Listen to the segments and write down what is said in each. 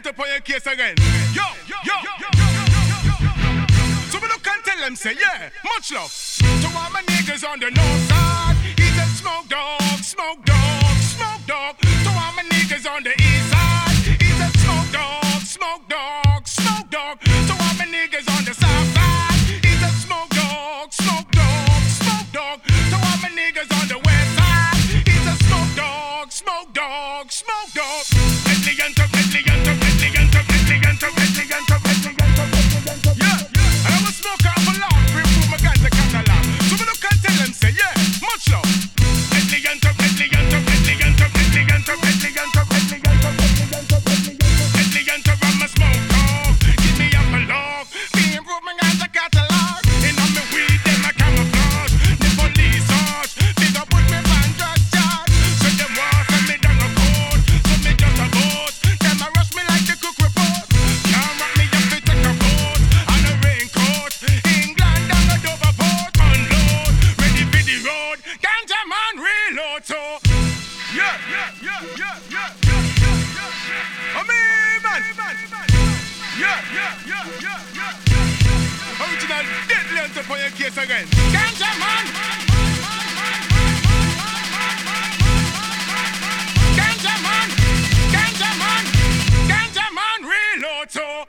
up on your case again. Yo. So we look and tell them, say, yeah, much love. To all my niggas on the north side, he's a smoke dog. To all my niggas on the east side, he's a smoke dog. To all my niggas on the south side, he's a smoke dog. To all my niggas on the west side, he's a smoke dog. Yeah, and I will smoke out for long, remove my guns to catalog. So we look and tell them, say, yeah, much love. I'm a smoke dog. Give me up a log. Me improve my guns to catalog. And on me weed, them a camouflage. The police harsh. They gon' put me on drug charge. So them want send me down a code. So me just a boat. Them a rush me like the cook report. Can't rock me up to take a boat. On a raincoat. England down a Dover port. Unload. Ready for the road. Ganja man reload. So yeah. I mean, man. Yeah. Original dead length up on your case again. Ganja man. Ganja man reload. So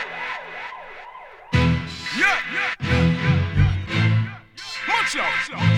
Much love.